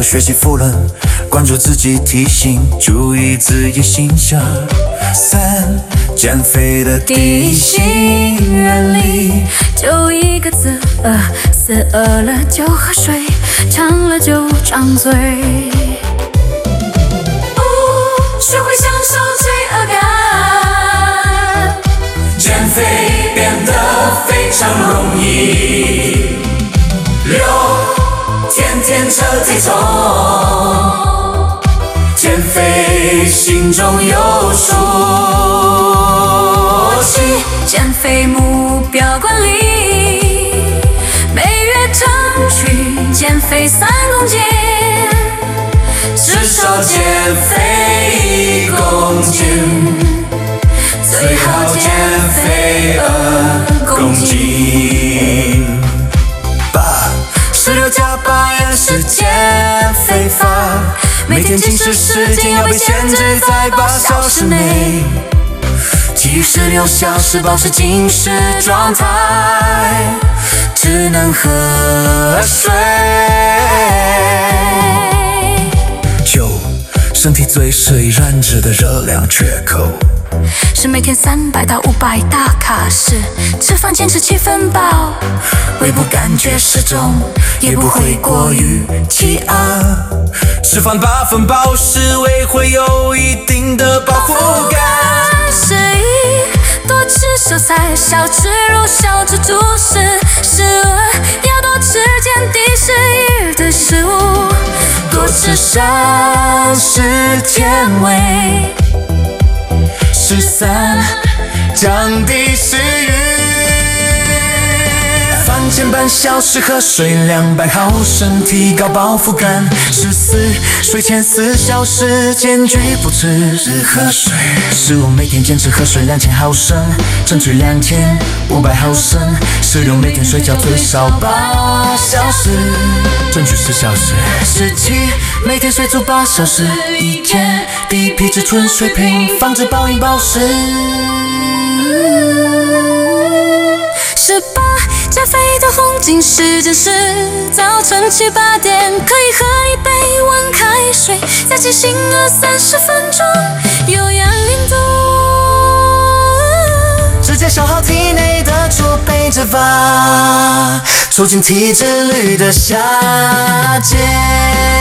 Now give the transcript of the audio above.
课，学习负论，关注自己体型，注意自己形象。3减肥的底薪原理， 就一个字死饿了就喝水，馋了就张嘴。学会享受罪恶感， 减肥变得非常容易。6天天车体重，减肥心中有数。 7减肥目标管理，每月争取减肥3公斤， 至少减肥1公斤，最好减肥2公斤。816加8也是减肥法，每天进食时间要被限制在8小时内，其余16小时保持进食状态，只能喝水。9身体最适宜燃脂的热量缺口， 是每天300到500大卡时，吃饭坚持7分饱， 胃部感觉适中，也不会过于饥饿。吃饭8分饱时，胃会有一定的饱腹感。 11多吃蔬菜，少吃肉，少吃主食。12要多吃减低食欲的食物， 多吃膳食纤维。13降低食欲，饭前半小时喝水200毫升，提高饱腹感。14睡前4小时坚决不吃只喝水。15每天坚持喝水2000毫升，争取2500毫升。16每天睡觉最少8小时，争取10小时。17每天睡足8小时，一天低皮质纯水平，防止暴饮暴食。 18减肥的黄金时间是早晨7、8点，可以喝1杯温开水，再进行30分钟有氧运动， 直接消耗体内的储备脂肪，促进体脂率的下降。